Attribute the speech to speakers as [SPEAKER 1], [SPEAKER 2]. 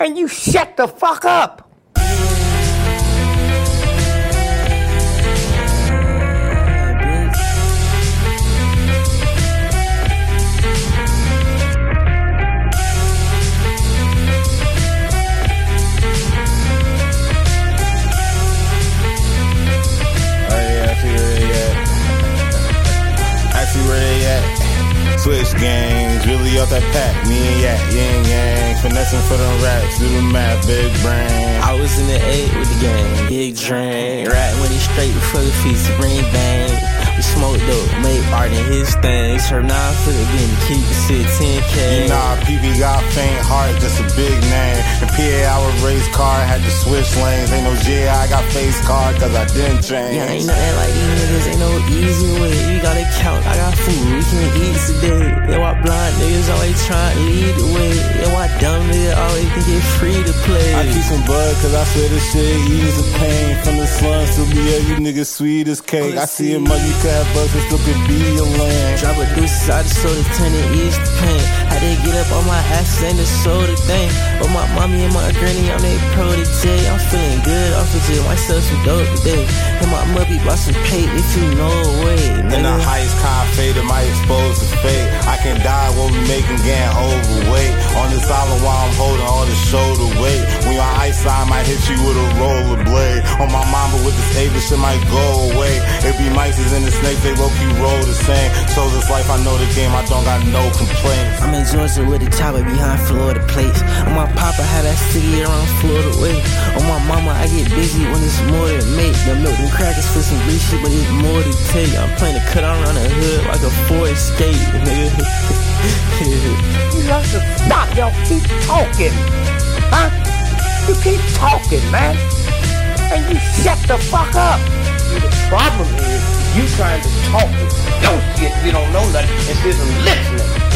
[SPEAKER 1] and you shut the fuck up.
[SPEAKER 2] Switch gangs, really off that pack. Me and Yak, yin yang, finessing for them racks. Do the math, big brain.
[SPEAKER 3] I was in the 8 with the gang, big drain. Rat when he straight before the feast, bring bang. We smoked dope, made art in his thing. Serve 9 for the bin, keep the shit 10K.
[SPEAKER 2] You know, PB got faint heart, just a big name. The PA, our race car, had to switch lanes. Ain't no GI, I got face card, cause I didn't change.
[SPEAKER 3] Yeah, ain't nothing like these niggas, ain't no easy way. You gotta count, I got food, we can eat today. Yeah, why blind niggas always trying to lead the way. Yeah, why dumb niggas always think it's free to play.
[SPEAKER 2] I keep some bud, cause I swear this shit ease the pain. From the slums to be you niggas sweet as cake. I see a mug, you could have bugs, it still could be your land.
[SPEAKER 3] Drop a deuce out of soda, turn it east to pain. Had to get up on my ass and the soda thing. But my mommy and my granny, I'm they protege. I'm feeling good off the gym, I sell some dope today. And my mubby bought some paint if you know way.
[SPEAKER 2] In the highest car faded, my exposed to fate. I can die what we making, getting overweight. On this island while I'm holding all the shoulder weight. When you're on ice, I might hit you with a roller blade. On my mama with this Avis, shit might go away. It be mice and the snakes, they low-key roll the same. So this life, I know the game, I don't got no complaints.
[SPEAKER 3] I'm in Georgia with a chopper behind Florida plates. On my papa, had that sticky around Florida way. On my mama, I get busy when it's more than mate. The milk and crackers for some grease shit, but it's more to take. I'm playing a cut around the hood like a Ford Escape, nigga.
[SPEAKER 1] You have to stop, y'all keep talking. Huh? You keep talking, man. And you shut the fuck up. See, the problem is you trying to talk no shit, you don't know nothing instead of listening.